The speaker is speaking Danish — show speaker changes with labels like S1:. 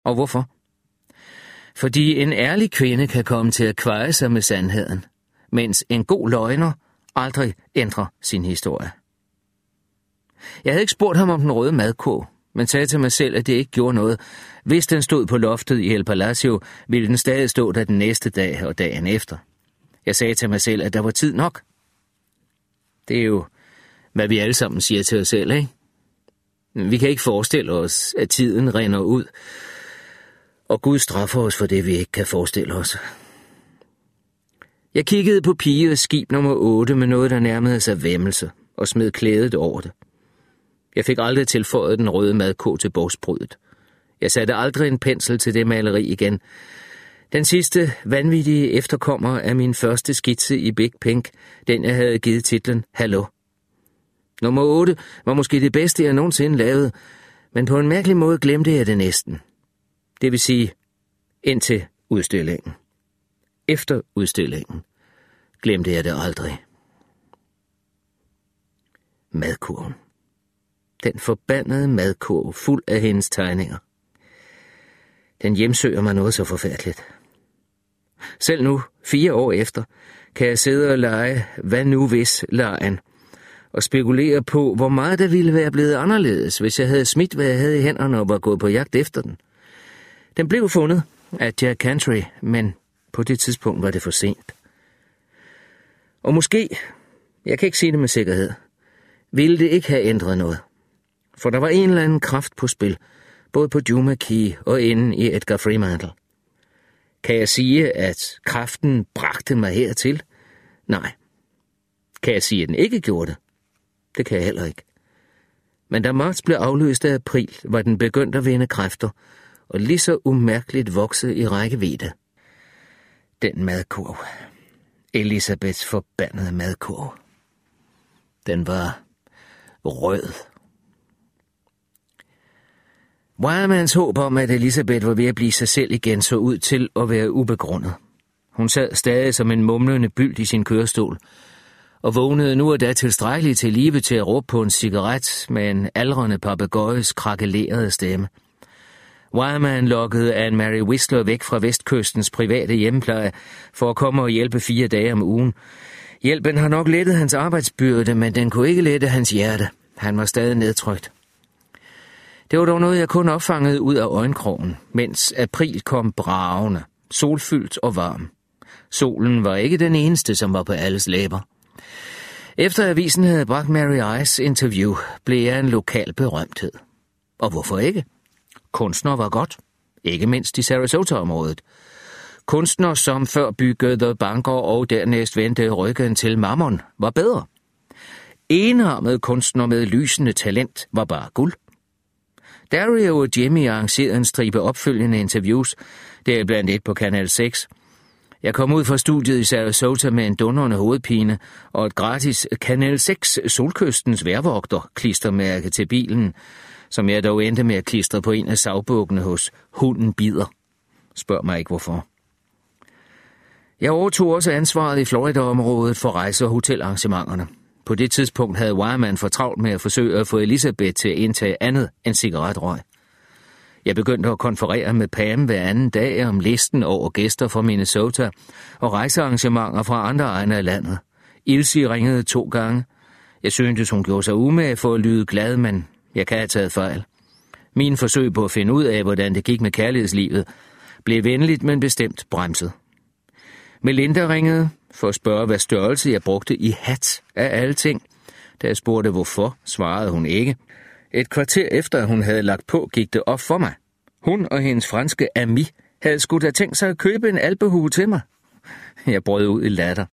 S1: Og hvorfor? Fordi en ærlig kvinde kan komme til at kveje sig med sandheden, mens en god løgner aldrig ændrer sin historie. Jeg havde ikke spurgt ham om den røde madkurv, men sagde til mig selv, at det ikke gjorde noget. Hvis den stod på loftet i El Palacio, ville den stadig stå der den næste dag og dagen efter. Jeg sagde til mig selv, at der var tid nok. Det er jo, hvad vi alle sammen siger til os selv, ikke? Vi kan ikke forestille os, at tiden rinder ud, og Gud straffer os for det, vi ikke kan forestille os. Jeg kiggede på pige og skib nummer 8 med noget, der nærmede sig væmmelse, og smed klædet over det. Jeg fik aldrig tilføjet den røde madkurv til bogsbrydet. Jeg satte aldrig en pensel til det maleri igen. Den sidste vanvittige efterkommer af min første skitse i Big Pink, den jeg havde givet titlen Hallo. Nummer 8 var måske det bedste, jeg nogensinde lavede, men på en mærkelig måde glemte jeg det næsten. Det vil sige, indtil udstillingen. Efter udstillingen glemte jeg det aldrig. Madkurven. Den forbandede madkurv fuld af hendes tegninger. Den hjemsøger mig noget så forfærdeligt. Selv nu, 4 år efter, kan jeg sidde og lege hvad nu hvis lejen og spekulere på, hvor meget der ville være blevet anderledes, hvis jeg havde smidt, hvad jeg havde i hænderne og var gået på jagt efter den. Den blev fundet af Jack Cantry, men på det tidspunkt var det for sent. Og måske, jeg kan ikke sige det med sikkerhed, ville det ikke have ændret noget. For der var en eller anden kraft på spil, både på Juma Key og inde i Edgar Fremantle. Kan jeg sige, at kraften bragte mig hertil? Nej. Kan jeg sige, at den ikke gjorde det? Det kan jeg heller ikke. Men da marts blev afløst af april, var den begyndt at vinde kræfter, og lige så umærkeligt vokse i rækkevidde. Den madkurv. Elisabeths forbandede madkurv. Den var rød. Weyermanns håb om, at Elisabeth var ved at blive sig selv igen, så ud til at være ubegrundet. Hun sad stadig som en mumlende byld i sin kørestol, og vågnede nu og da tilstrækkeligt til live til at råbe på en cigaret med en aldrende papegøjes krakelerede stemme. Weyermann lokkede Anne-Marie Whistler væk fra vestkystens private hjemmepleje for at komme og hjælpe 4 dage om ugen. Hjælpen har nok lettet hans arbejdsbyrde, men den kunne ikke lette hans hjerte. Han var stadig nedtrykt. Det var dog noget, jeg kun opfangede ud af øjenkrogen, mens april kom bragende, solfyldt og varm. Solen var ikke den eneste, som var på alles læber. Efter avisen havde bragt Mary Ice interview, blev jeg en lokal berømthed. Og hvorfor ikke? Kunstner var godt, ikke mindst i Sarasota-området. Kunstner, som før byggede banker og dernæst vendte ryggen til Mammon, var bedre. Enarmet kunstner med lysende talent var bare guld. Dario og Jimmy arrangerede en stribe opfølgende interviews, deriblandt et på Kanal 6. Jeg kom ud fra studiet i Sarasota med en dundrende hovedpine og et gratis Kanal 6 Solkystens vejrvogter klistermærke til bilen, som jeg dog endte med at klistre på en af sagbukkene hos Hunden Bider. Spørg mig ikke hvorfor. Jeg overtog også ansvaret i Florida-området for rejse- og hotelarrangementerne. På det tidspunkt havde Weyermann for travlt med at forsøge at få Elisabeth til at indtage andet end cigaretrøg. Jeg begyndte at konferere med Pam hver anden dag om listen over gæster fra Minnesota og rejsearrangementer fra andre egne af landet. Ilse ringede 2 gange. Jeg syntes, hun gjorde sig umage for at lyde glad, men jeg kan have taget fejl. Min forsøg på at finde ud af, hvordan det gik med kærlighedslivet, blev venligt, men bestemt bremset. Melinda ringede for at spørge, hvad størrelse jeg brugte i hat af alle ting. Da jeg spurgte hvorfor, svarede hun ikke. Et kvarter efter hun havde lagt på, gik det op for mig. Hun og hendes franske ami havde sgu da tænkt sig at købe en alpehue til mig. Jeg brød ud i latter.